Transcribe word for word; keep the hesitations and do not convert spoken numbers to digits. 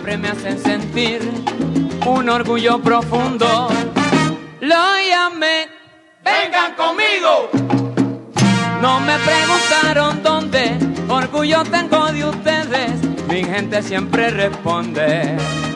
siempre me hacen sentir un orgullo profundo. Lo llamé, vengan conmigo. No me preguntaron dónde, orgullo tengo de ustedes, mi gente siempre responde.